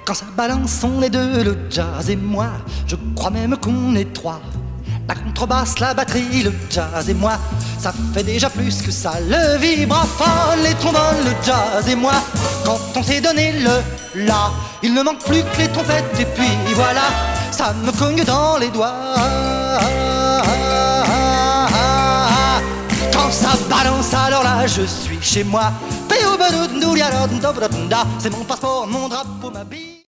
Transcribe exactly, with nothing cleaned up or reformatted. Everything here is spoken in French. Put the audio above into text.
Quand ça balance, on est deux, le jazz et moi. Je crois même qu'on est trois. La contrebasse, la batterie, le jazz et moi. Ça fait déjà plus que ça. Le vibraphone, les trombones, le jazz et moi. Quand on s'est donné le la, il ne manque plus que les trompettes. Et puis voilà, ça me cogne dans les doigts. Quand ça balance, alors là je suis chez moi. C'est mon passeport, mon drapeau, ma bille.